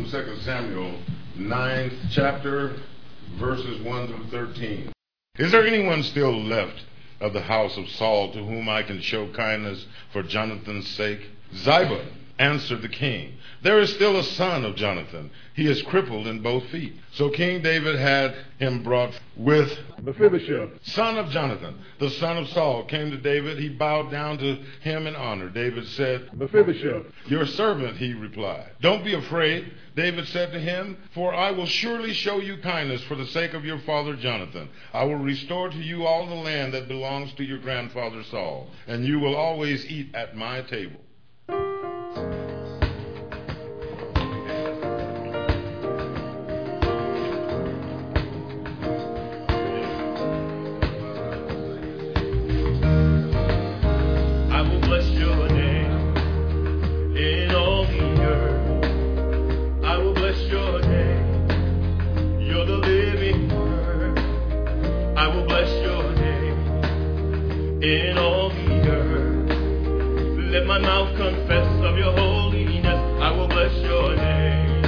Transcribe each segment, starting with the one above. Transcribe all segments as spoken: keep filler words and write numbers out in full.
from Second Samuel, ninth chapter, verses one through thirteen. Is there anyone still left of the house of Saul to whom I can show kindness for Jonathan's sake? Ziba answered the king, there is still a son of Jonathan. He is crippled in both feet. So King David had him brought with Mephibosheth, son of Jonathan, the son of Saul, came to David. He bowed down to him in honor. David said, Mephibosheth, your servant, he replied. Don't be afraid, David said to him, for I will surely show you kindness for the sake of your father Jonathan. I will restore to you all the land that belongs to your grandfather Saul, and you will always eat at my table. In all the earth, let my mouth confess of your holiness. I will bless your name.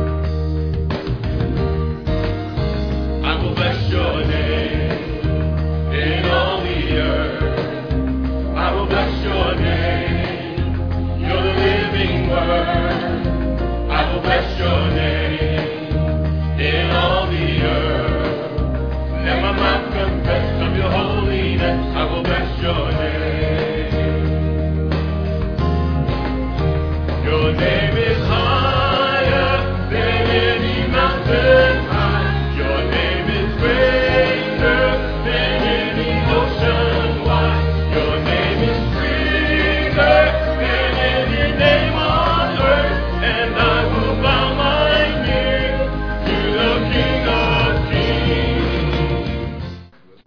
I will bless your name. In all the earth, I will bless your name. You're the living word. I will bless your name. In all the earth, let my mouth confess of your holiness. I will bless your name. Your name is higher than any mountain high. Your name is greater than any ocean wide. Your name is greater than any name on earth. And I will bow my knee to the King of Kings.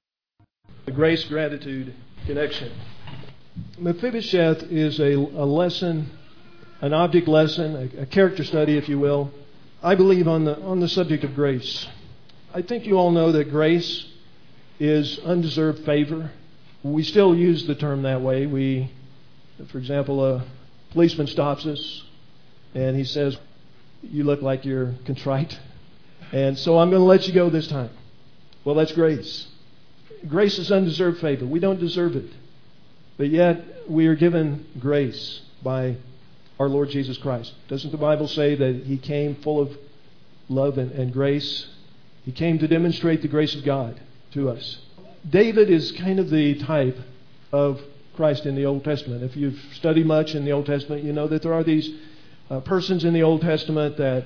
The grace gratitude connection. Mephibosheth is a, a lesson, an object lesson, a, a character study, if you will, I believe on the on the subject of grace. I think you all know that grace is undeserved favor. We still use the term that way. We, for example, a policeman stops us and he says, you look like you're contrite, and so I'm going to let you go this time. Well, that's grace. Grace is undeserved favor. We don't deserve it. But yet, we are given grace by our Lord Jesus Christ. Doesn't the Bible say that He came full of love and, and grace? He came to demonstrate the grace of God to us. David is kind of the type of Christ in the Old Testament. If you've studied much in the Old Testament, you know that there are these uh, persons in the Old Testament that,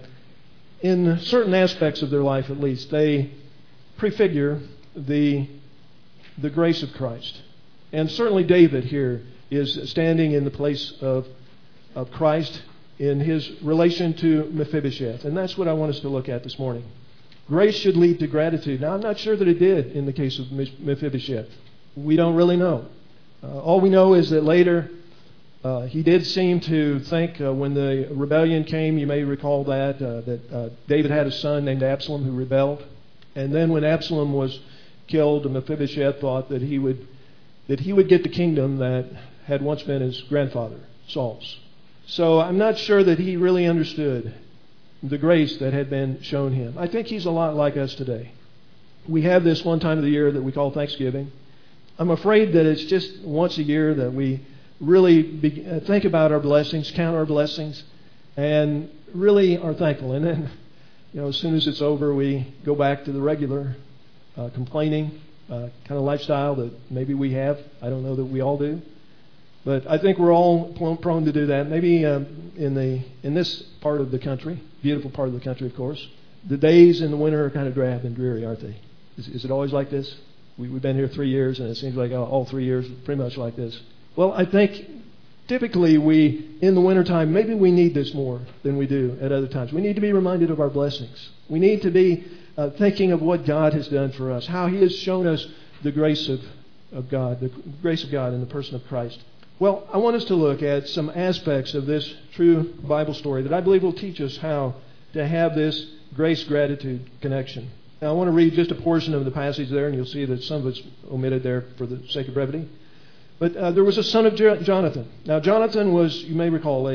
in certain aspects of their life at least, they prefigure the the grace of Christ. And certainly David here is standing in the place of, of Christ in his relation to Mephibosheth. And that's what I want us to look at this morning. Grace should lead to gratitude. Now, I'm not sure that it did in the case of Mephibosheth. We don't really know. Uh, all we know is that later uh, he did seem to think uh, when the rebellion came, you may recall that, uh, that uh, David had a son named Absalom who rebelled. And then when Absalom was killed, Mephibosheth thought that he would that he would get the kingdom that had once been his grandfather, Saul's. So I'm not sure that he really understood the grace that had been shown him. I think he's a lot like us today. We have this one time of the year that we call Thanksgiving. I'm afraid that it's just once a year that we really be, uh, think about our blessings, count our blessings, and really are thankful. And then, you know, as soon as it's over, we go back to the regular uh, complaining uh, kind of lifestyle that maybe we have. I don't know that we all do. But I think we're all prone to do that. Maybe um, in the in this part of the country, beautiful part of the country, of course, the days in the winter are kind of drab and dreary, aren't they? Is, is it always like this? We, we've been here three years, and it seems like all three years pretty much like this. Well, I think typically we, in the wintertime, maybe we need this more than we do at other times. We need to be reminded of our blessings. We need to be uh, thinking of what God has done for us, how He has shown us the grace of, of God, the grace of God in the person of Christ. Well, I want us to look at some aspects of this true Bible story that I believe will teach us how to have this grace-gratitude connection. Now, I want to read just a portion of the passage there, and you'll see that some of it's omitted there for the sake of brevity. But uh, there was a son of Jonathan. Now, Jonathan was, you may recall, a,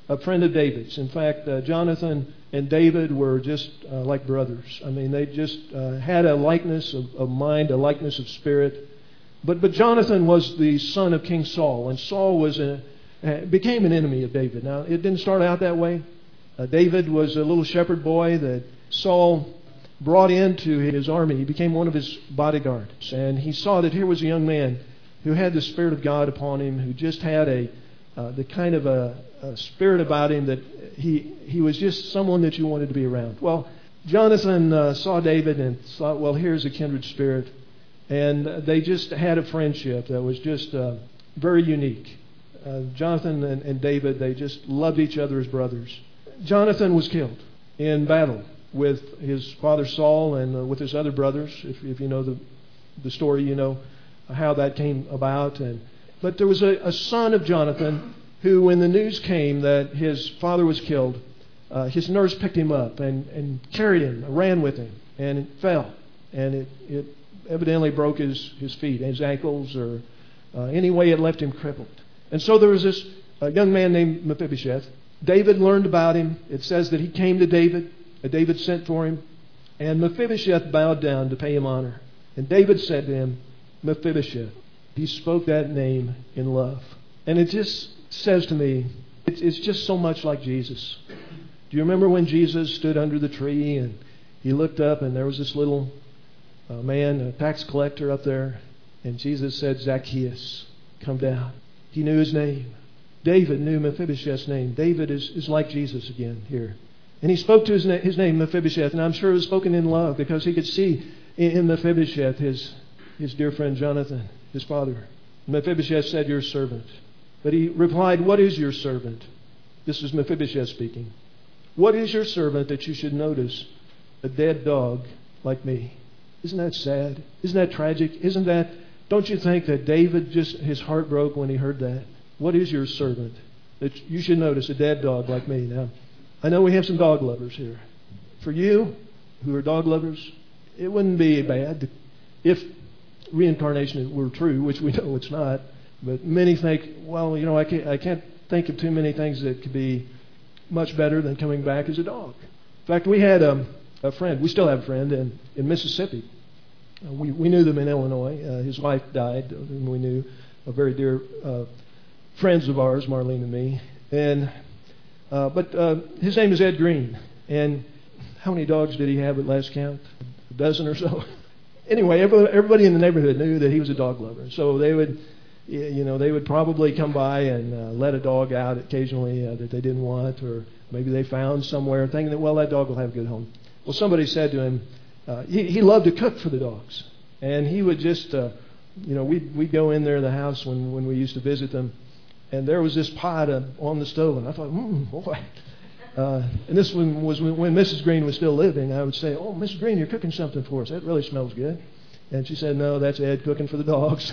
a friend of David's. In fact, uh, Jonathan and David were just uh, like brothers. I mean, they just uh, had a likeness of, of mind, a likeness of spirit. But but Jonathan was the son of King Saul, and Saul was a, uh, became an enemy of David. Now, it didn't start out that way. Uh, David was a little shepherd boy that Saul brought into his army. He became one of his bodyguards, and he saw that here was a young man who had the Spirit of God upon him, who just had a uh, the kind of a, a spirit about him that he he was just someone that you wanted to be around. Well, Jonathan uh, saw David and thought, well, here's a kindred spirit, and they just had a friendship that was just uh, very unique. Uh, Jonathan and, and David, they just loved each other as brothers. Jonathan was killed in battle with his father Saul and uh, with his other brothers. If, if you know the the story, you know how that came about. And but there was a, a son of Jonathan who, when the news came that his father was killed, uh, his nurse picked him up and, and carried him, ran with him, and it fell. And it, it evidently broke his, his feet, his ankles, or uh, anyway it left him crippled. And so there was this uh, young man named Mephibosheth. David learned about him. It says that he came to David. Uh, David sent for him. And Mephibosheth bowed down to pay him honor. And David said to him, Mephibosheth. He spoke that name in love. And it just says to me, it's, it's just so much like Jesus. Do you remember when Jesus stood under the tree and he looked up and there was this little uh, man, a tax collector up there, and Jesus said, Zacchaeus, come down. He knew his name. David knew Mephibosheth's name. David is, is like Jesus again here. And he spoke to his, na- his name, Mephibosheth, and I'm sure it was spoken in love because he could see in, in Mephibosheth his, his dear friend Jonathan, his father. Mephibosheth said, your servant. But he replied, what is your servant? This is Mephibosheth speaking. What is your servant that you should notice a dead dog like me? Isn't that sad? Isn't that tragic? Isn't that, don't you think that David just, his heart broke when he heard that? What is your servant that you should notice a dead dog like me? Now, I know we have some dog lovers here. For you, who are dog lovers, it wouldn't be bad if reincarnation were true, which we know it's not. But many think, well, you know, I can't, I can't think of too many things that could be much better than coming back as a dog. In fact, we had um, a friend, we still have a friend in, in Mississippi. Uh, we, we knew them in Illinois. Uh, his wife died, and we knew a very dear uh, friends of ours, Marlene and me. And uh, but uh, his name is Ed Green. And how many dogs did he have at last count? A dozen or so. Anyway, everybody in the neighborhood knew that he was a dog lover. So they would, you know, they would probably come by and uh, let a dog out occasionally uh, that they didn't want, or maybe they found somewhere thinking that, well, that dog will have a good home. Well, somebody said to him, uh, he, he loved to cook for the dogs. And he would just, uh, you know, we'd, we'd go in there in the house when, when we used to visit them, and there was this pot uh, on the stove, and I thought, hmm, boy. Uh, and this one was when, when Missus Green was still living. I would say, oh, Missus Green, you're cooking something for us. That really smells good. And she said, no, that's Ed cooking for the dogs.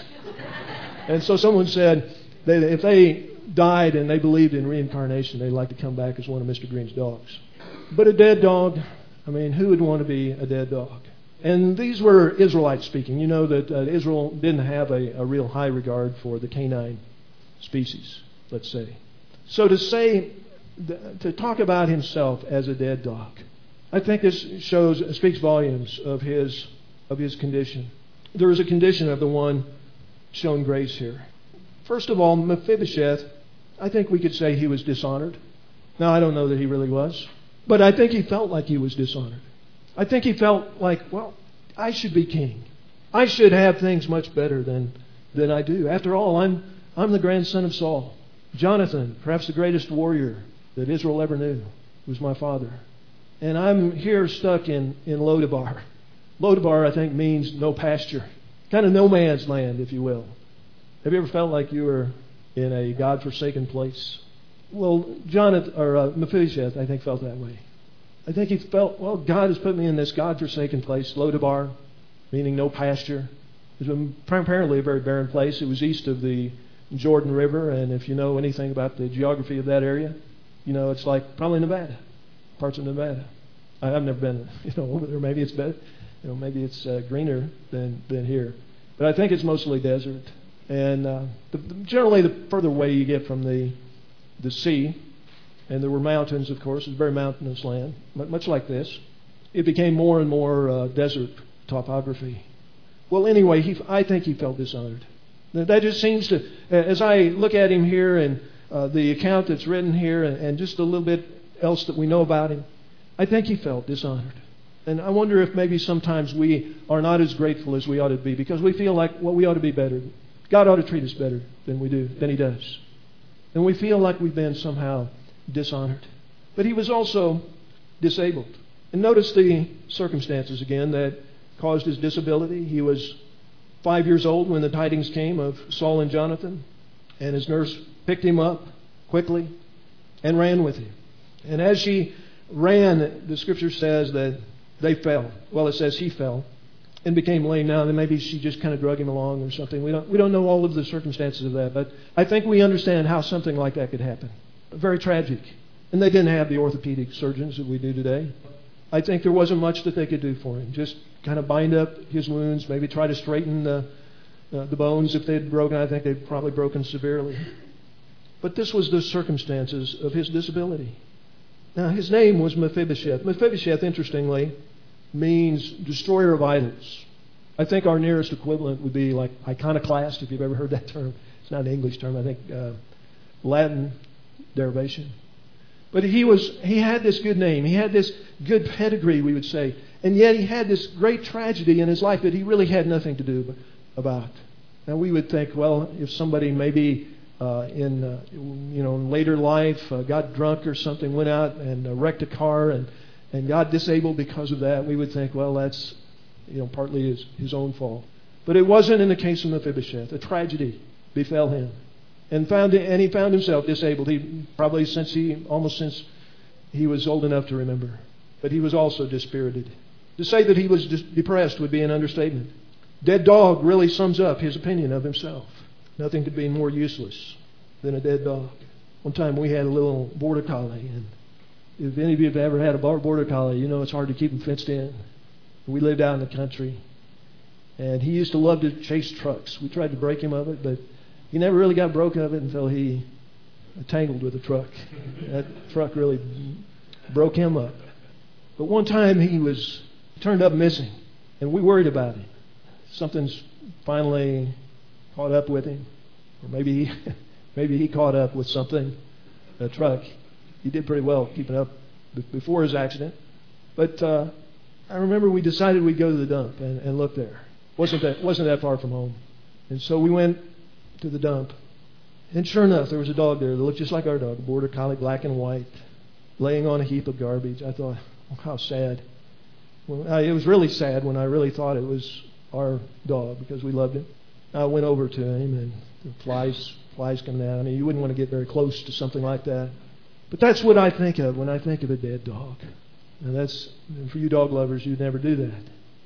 And so someone said they, if they died and they believed in reincarnation, they'd like to come back as one of Mister Green's dogs. But a dead dog, I mean, who would want to be a dead dog? And these were Israelites speaking. You know that uh, Israel didn't have a, a real high regard for the canine species, let's say. So to say, to talk about himself as a dead dog, I think this shows, speaks volumes of his of his condition. There is a condition of the one shown grace here. First of all, Mephibosheth, I think we could say he was dishonored. Now, I don't know that he really was, but I think he felt like he was dishonored. I think he felt like, well, I should be king. I should have things much better than than I do. After all, I'm I'm the grandson of Saul. Jonathan, perhaps the greatest warrior that Israel ever knew, was my father. And I'm here stuck in, in Lodabar. Lodabar, I think, means no pasture. Kind of no man's land, if you will. Have you ever felt like you were in a God-forsaken place? Well, Jonathan, or uh, Mephibosheth, I think, felt that way. I think he felt, well, God has put me in this God-forsaken place, Lodabar, meaning no pasture. It was apparently a very barren place. It was east of the Jordan River, and if you know anything about the geography of that area, you know, it's like probably Nevada, parts of Nevada. I, I've never been, you know, over there. Maybe it's better, you know, maybe it's uh, greener than than here, but I think it's mostly desert. And uh, the, the, generally, the further away you get from the the sea, and there were mountains, of course. It was a very mountainous land, much like this. It became more and more uh, desert topography. Well, anyway, he, I think he felt dishonored. That just seems to, as I look at him here and uh, the account that's written here and, and just a little bit else that we know about him, I think he felt dishonored. And I wonder if maybe sometimes we are not as grateful as we ought to be because we feel like, well, we ought to be better. God ought to treat us better than we do, than He does. And we feel like we've been somehow dishonored. But he was also disabled. And notice the circumstances again that caused his disability. He was five years old when the tidings came of Saul and Jonathan, and his nurse picked him up quickly and ran with him. And as she ran, the Scripture says that they fell. Well, it says he fell and became lame. Now, then maybe she just kind of drug him along or something. We don't we don't know all of the circumstances of that, but I think we understand how something like that could happen. Very tragic. And they didn't have the orthopedic surgeons that we do today. I think there wasn't much that they could do for him. Just kind of bind up his wounds, maybe try to straighten the, uh, the bones if they'd broken. I think they'd probably broken severely. But this was the circumstances of his disability. Now, his name was Mephibosheth. Mephibosheth, interestingly, means destroyer of idols. I think our nearest equivalent would be like iconoclast, if you've ever heard that term. It's not an English term, I think uh, Latin derivation. But he was he had this good name. He had this good pedigree, we would say. And yet he had this great tragedy in his life that he really had nothing to do about. Now we would think, well, if somebody maybe uh, in uh, you know in later life uh, got drunk or something, went out and uh, wrecked a car and, and got disabled because of that, we would think, well, that's you know partly his, his own fault. But it wasn't in the case of Mephibosheth. A tragedy befell him. And found and he found himself disabled. He probably since he almost since he was old enough to remember. But he was also dispirited. To say that he was depressed would be an understatement. Dead dog really sums up his opinion of himself. Nothing could be more useless than a dead dog. One time we had a little border collie, and if any of you have ever had a border collie, you know it's hard to keep him fenced in. We lived out in the country, and he used to love to chase trucks. We tried to break him of it, but he never really got broke of it until he tangled with a truck. That truck really broke him up. But one time he was turned up missing, and we worried about him. Something's finally caught up with him, or maybe he, maybe he caught up with something. A truck. He did pretty well keeping up before his accident. But uh, I remember we decided we'd go to the dump and, and look there. wasn't that wasn't that far from home, and so we went to the dump. And sure enough, there was a dog there that looked just like our dog, a border collie, black and white, laying on a heap of garbage. I thought, oh, how sad. Well, I, it was really sad when I really thought it was our dog because we loved him. I went over to him, and the flies, flies coming out. I mean, you wouldn't want to get very close to something like that. But that's what I think of when I think of a dead dog. And that's, for you dog lovers, you'd never do that.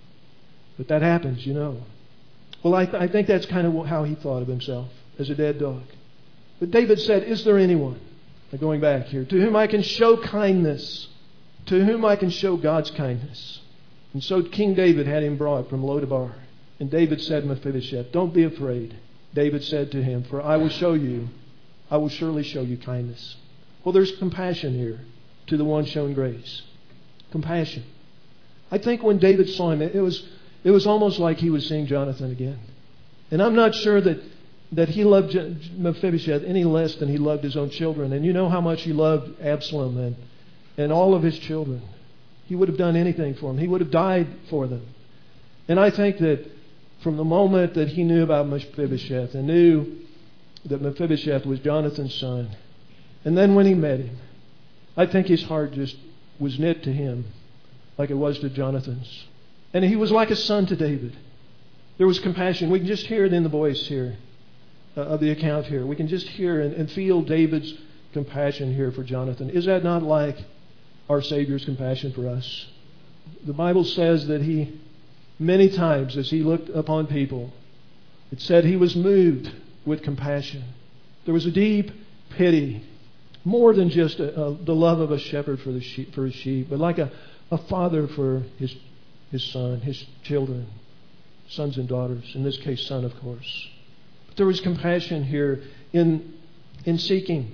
But that happens, you know. Well, I, th- I think that's kind of how he thought of himself, as a dead dog. But David said, is there anyone, going back here, to whom I can show kindness, to whom I can show God's kindness? And so King David had him brought from Lodabar. And David said to Mephibosheth, don't be afraid. David said to him, for I will show you, I will surely show you kindness. Well, there's compassion here to the one shown grace. Compassion. I think when David saw him, it was it was almost like he was seeing Jonathan again. And I'm not sure that, that he loved Mephibosheth any less than he loved his own children. And you know how much he loved Absalom and, and all of his children. He would have done anything for them. He would have died for them. And I think that from the moment that he knew about Mephibosheth and knew that Mephibosheth was Jonathan's son, and then when he met him, I think his heart just was knit to him like it was to Jonathan's. And he was like a son to David. There was compassion. We can just hear it in the voice here uh, of the account here. We can just hear and, and feel David's compassion here for Jonathan. Is that not like our Savior's compassion for us? The Bible says that he, many times as he looked upon people, it said he was moved with compassion. There was a deep pity, more than just a, a, the love of a shepherd for the sheep, for his sheep, but like a, a father for his his son, his children, sons and daughters. In this case, son, of course. But there was compassion here in in seeking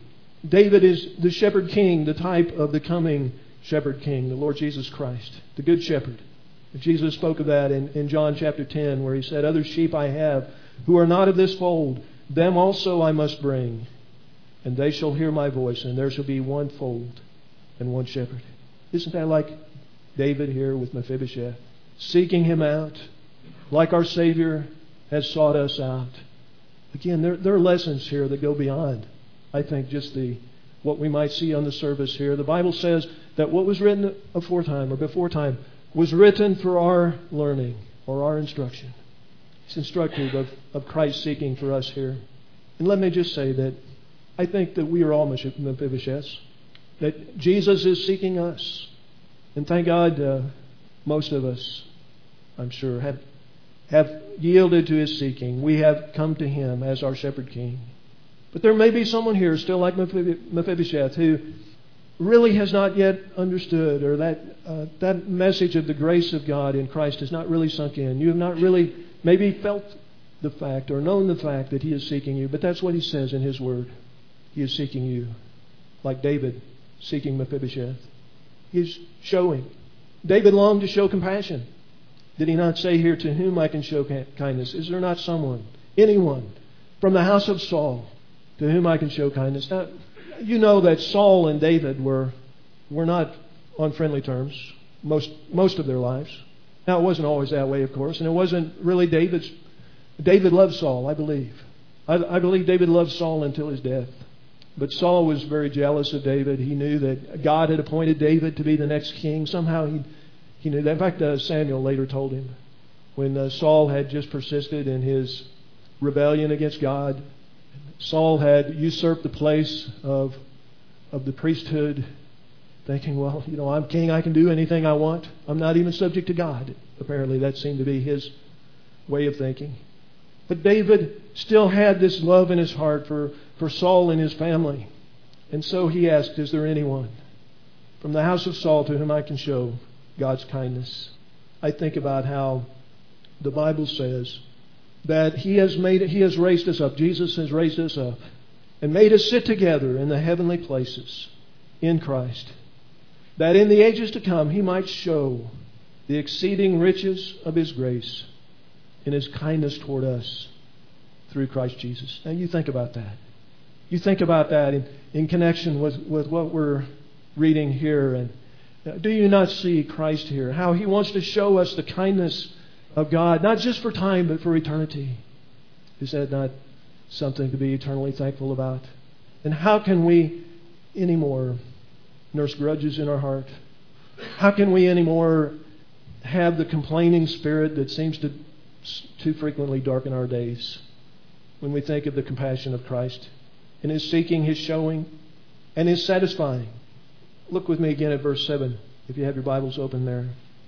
David is the shepherd king, the type of the coming shepherd king, the Lord Jesus Christ, the good shepherd. Jesus spoke of that in, in John chapter ten, where he said, "Other sheep I have, who are not of this fold, them also I must bring, and they shall hear my voice, and there shall be one fold and one shepherd." Isn't that like David here with Mephibosheth? Seeking him out, like our Savior has sought us out. Again, there, there are lessons here that go beyond, I think, just the what we might see on the service here. The Bible says that what was written aforetime or before time was written for our learning or our instruction. It's instructive of, of Christ seeking for us here. And let me just say that I think that we are all Mephibosheths, that Jesus is seeking us. And thank God, uh, most of us, I'm sure, have, have yielded to His seeking. We have come to Him as our shepherd king. But there may be someone here still like Mephibosheth who really has not yet understood, or that uh, that message of the grace of God in Christ has not really sunk in. You have not really maybe felt the fact or known the fact that He is seeking you. But that's what He says in His Word. He is seeking you, like David seeking Mephibosheth. He is showing. David longed to show compassion. Did he not say here, "To whom I can show kindness"? Is there not someone, anyone, from the house of Saul, to whom I can show kindness? Now, you know that Saul and David were were not on friendly terms most most of their lives. Now, it wasn't always that way, of course, and it wasn't really David's. David loved Saul, I believe. I, I believe David loved Saul until his death. But Saul was very jealous of David. He knew that God had appointed David to be the next king. Somehow he he knew that. In fact, uh, Samuel later told him when uh, Saul had just persisted in his rebellion against God. Saul had usurped the place of of the priesthood, thinking, well, you know, I'm king, I can do anything I want. I'm not even subject to God. Apparently that seemed to be his way of thinking. But David still had this love in his heart for, for Saul and his family. And so he asked, is there anyone from the house of Saul to whom I can show God's kindness? I think about how the Bible says that He has made He has raised us up. Jesus has raised us up and made us sit together in the heavenly places in Christ, that in the ages to come He might show the exceeding riches of His grace in His kindness toward us through Christ Jesus. Now you think about that. You think about that in, in connection with, with what we're reading here. And do you not see Christ here? How He wants to show us the kindness of God, not just for time, but for eternity. Is that not something to be eternally thankful about? And how can we anymore nurse grudges in our heart? How can we anymore have the complaining spirit that seems to too frequently darken our days when we think of the compassion of Christ and His seeking, His showing, and His satisfying? Look with me again at verse seven, if you have your Bibles open there.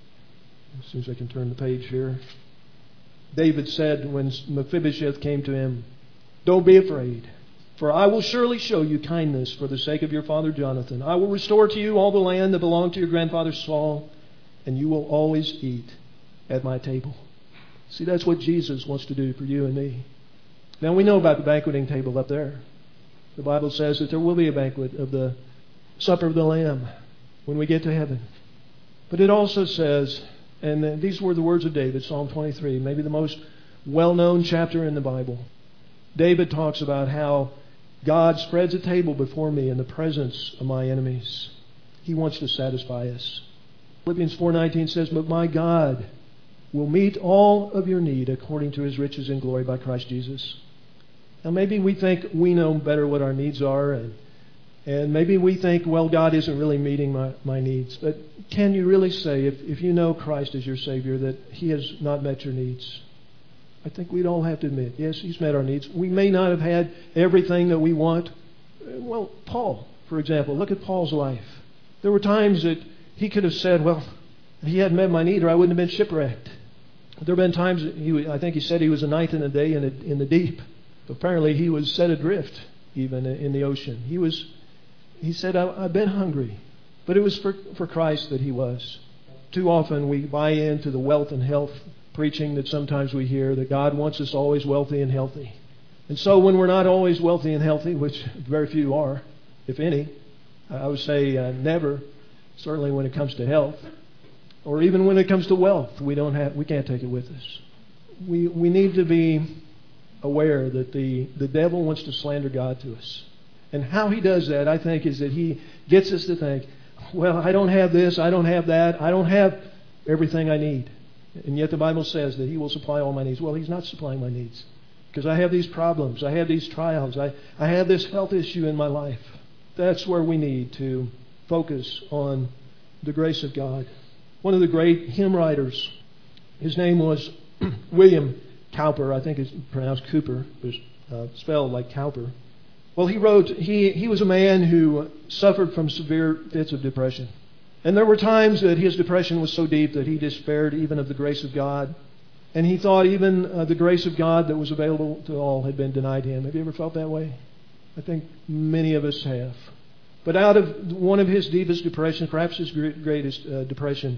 As soon as I can turn the page here. David said when Mephibosheth came to him, "Don't be afraid, for I will surely show you kindness for the sake of your father Jonathan. I will restore to you all the land that belonged to your grandfather Saul, and you will always eat at my table." See, that's what Jesus wants to do for you and me. Now, we know about the banqueting table up there. The Bible says that there will be a banquet of the supper of the Lamb when we get to heaven. But it also says, and these were the words of David, Psalm twenty-three, maybe the most well-known chapter in the Bible. David talks about how God spreads a table before me in the presence of my enemies. He wants to satisfy us. Philippians four nineteen says, "But my God will meet all of your need according to His riches in glory by Christ Jesus." Now maybe we think we know better what our needs are, and And maybe we think, well, God isn't really meeting my, my needs. But can you really say, if, if you know Christ as your Savior, that He has not met your needs? I think we'd all have to admit, yes, He's met our needs. We may not have had everything that we want. Well, Paul, for example, look at Paul's life. There were times that he could have said, well, if He hadn't met my need, or I wouldn't have been shipwrecked. There have been times, that he, I think he said he was a night and a day in, a, in the deep. Apparently he was set adrift, even in the ocean. He was... He said, I've been hungry. But it was for, for Christ that he was. Too often we buy into the wealth and health preaching that sometimes we hear, that God wants us always wealthy and healthy. And so when we're not always wealthy and healthy, which very few are, if any. I would say uh, never, certainly when it comes to health, or even when it comes to wealth. We don't have, we can't take it with us. We we need to be aware that the, the devil wants to slander God to us. And how he does that, I think, is that he gets us to think, well, I don't have this, I don't have that, I don't have everything I need. And yet the Bible says that he will supply all my needs. Well, he's not supplying my needs. Because I have these problems, I have these trials, I, I have this health issue in my life. That's where we need to focus on the grace of God. One of the great hymn writers, his name was William Cowper. I think it's pronounced Cooper, but it's uh, spelled like Cowper. Well, he wrote, he, he was a man who suffered from severe fits of depression. And there were times that his depression was so deep that he despaired even of the grace of God. And he thought even uh, the grace of God that was available to all had been denied him. Have you ever felt that way? I think many of us have. But out of one of his deepest depressions, perhaps his greatest uh, depression,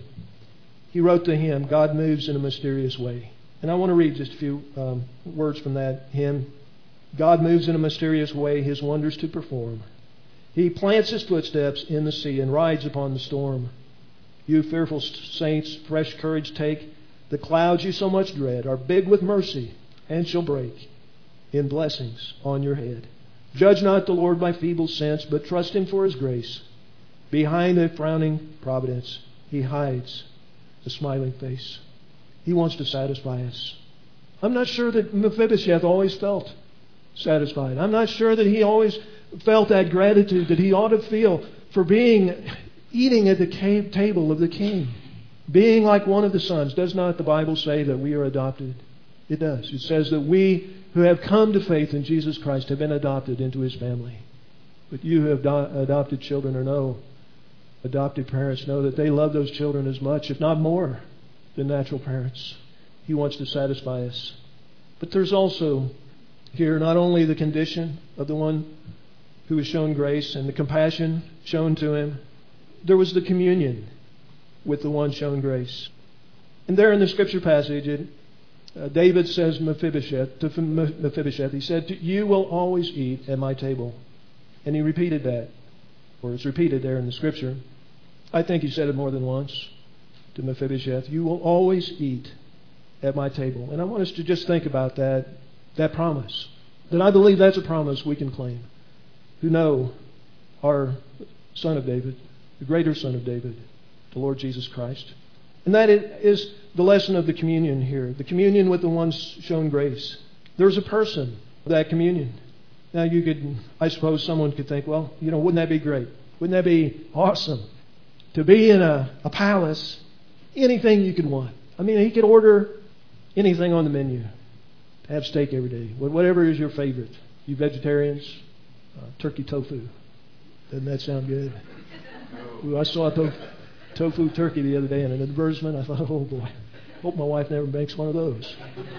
he wrote the hymn, God Moves in a Mysterious Way. And I want to read just a few um, words from that hymn. God moves in a mysterious way His wonders to perform. He plants His footsteps in the sea and rides upon the storm. You fearful saints, fresh courage take. The clouds you so much dread are big with mercy and shall break in blessings on your head. Judge not the Lord by feeble sense, but trust Him for His grace. Behind a frowning providence, He hides a smiling face. He wants to satisfy us. I'm not sure that Mephibosheth always felt satisfied. I'm not sure that he always felt that gratitude that he ought to feel for being, eating at the table of the king. Being like one of the sons. Does not the Bible say that we are adopted? It does. It says that we who have come to faith in Jesus Christ have been adopted into His family. But you who have do- adopted children or know, adopted parents know that they love those children as much, if not more, than natural parents. He wants to satisfy us. But there's also here not only the condition of the one who was shown grace and the compassion shown to him, there was the communion with the one shown grace. And there in the scripture passage, it, uh, David says Mephibosheth, to Mephibosheth, he said, you will always eat at my table. And he repeated that, or it's repeated there in the scripture. I think he said it more than once to Mephibosheth. You will always eat at my table. And I want us to just think about that, that promise. That I believe that's a promise we can claim. Who know our Son of David, the greater Son of David, the Lord Jesus Christ. And that is the lesson of the communion here. The communion with the ones shown grace. There's a person of that communion. Now you could, I suppose someone could think, well, you know, wouldn't that be great? Wouldn't that be awesome? To be in a, a palace, anything you could want. I mean, he could order anything on the menu. Have steak every day. Whatever is your favorite. You vegetarians, uh, turkey tofu. Doesn't that sound good? Ooh, I saw a to- tofu turkey the other day in an advertisement. I thought, oh boy, hope my wife never makes one of those.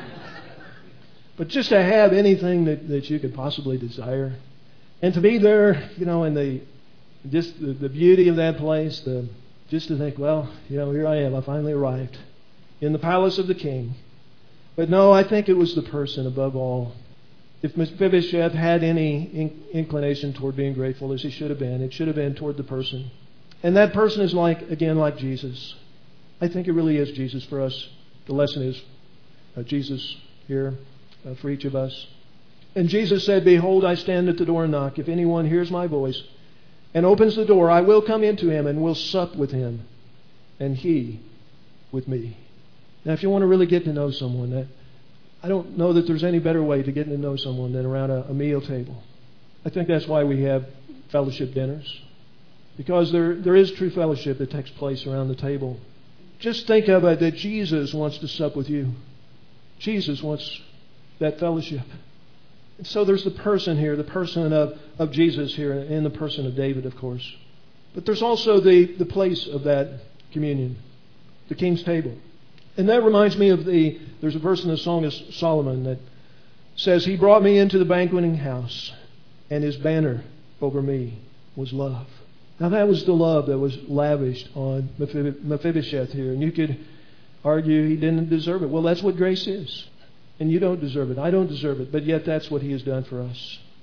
But just to have anything that, that you could possibly desire, and to be there, you know, in the just the, the beauty of that place, the just to think, well, you know, here I am. I finally arrived in the palace of the king. But no, I think it was the person above all. If Mephibosheth had any inclination toward being grateful, as he should have been, it should have been toward the person. And that person is like, again, like Jesus. I think it really is Jesus for us. The lesson is uh, Jesus here uh, for each of us. And Jesus said, behold, I stand at the door and knock. If anyone hears my voice and opens the door, I will come into him and will sup with him, and he with me. Now, if you want to really get to know someone, that I don't know that there's any better way to get to know someone than around a, a meal table. I think that's why we have fellowship dinners, because there there is true fellowship that takes place around the table. Just think of it that Jesus wants to sup with you. Jesus wants that fellowship. And so there's the person here, the person of, of Jesus here, and the person of David, of course. But there's also the, the place of that communion, the king's table. And that reminds me of the, there's a verse in the Song of Solomon that says, He brought me into the banqueting house, and His banner over me was love. Now that was the love that was lavished on Mephibosheth here. And you could argue he didn't deserve it. Well, that's what grace is. And you don't deserve it. I don't deserve it. But yet that's what He has done for us.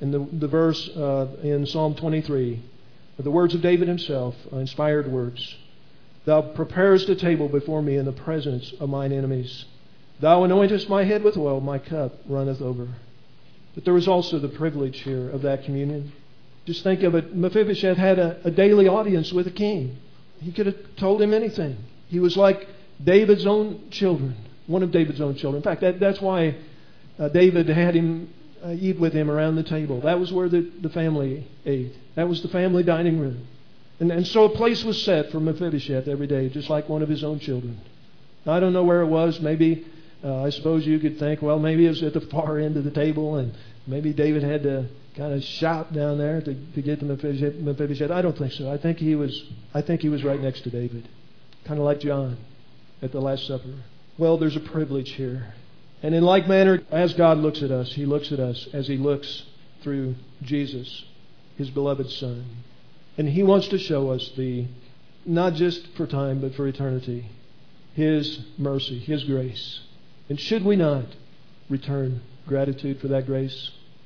And the, the verse uh, in Psalm twenty-three, the words of David himself, uh, inspired words. Thou preparest a table before me in the presence of mine enemies. Thou anointest my head with oil, my cup runneth over. But there was also the privilege here of that communion. Just think of it. Mephibosheth had a, a daily audience with a king. He could have told him anything. He was like David's own children, one of David's own children. In fact, that, that's why uh, David had him uh, eat with him around the table. That was where the, the family ate. That was the family dining room. And, and so a place was set for Mephibosheth every day, just like one of his own children. Now, I don't know where it was. Maybe, uh, I suppose you could think, well, maybe it was at the far end of the table, and maybe David had to kind of shout down there to, to get to Mephibosheth. Mephibosheth. I don't think so. I think he was. I think he was right next to David, kind of like John at the Last Supper. Well, there's a privilege here, and in like manner, as God looks at us, He looks at us as He looks through Jesus, His beloved Son, and He wants to show us the, not just for time but for eternity, His mercy, His grace. And should we not return gratitude for that grace?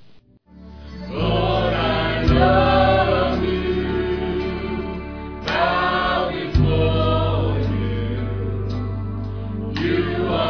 Lord, I love you, bow before you. You are